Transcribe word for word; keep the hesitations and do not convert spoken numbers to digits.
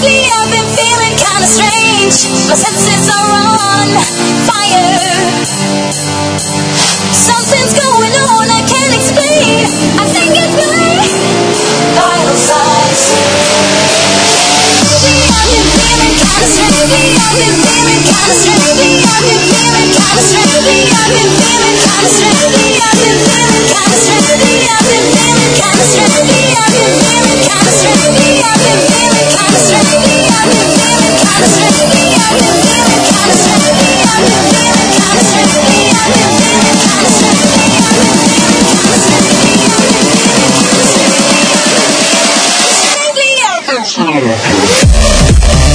Lately I've been feeling kinda strange. My senses are on fire. Something's going on I can't explain. I think it's my vital signs. Lately I've been feeling kinda strange. Lately I've been feeling kinda strange. Lately I've been feeling kinda strange. Lately I've been feeling kinda strange. Lately I've been feeling kinda strange. Lately I've been feeling kinda strange. Lately I've been feeling kinda strange. Lately I've been feeling kinda strange. Lately I've been feeling kinda strange. Lately I've been feeling kinda strange. Lately I've been feeling kinda strange. Lately I've been feeling kinda strange. Lately I've been feeling kinda strange. Lately I've been feeling kinda strange. Lately I've been feeling kinda strange.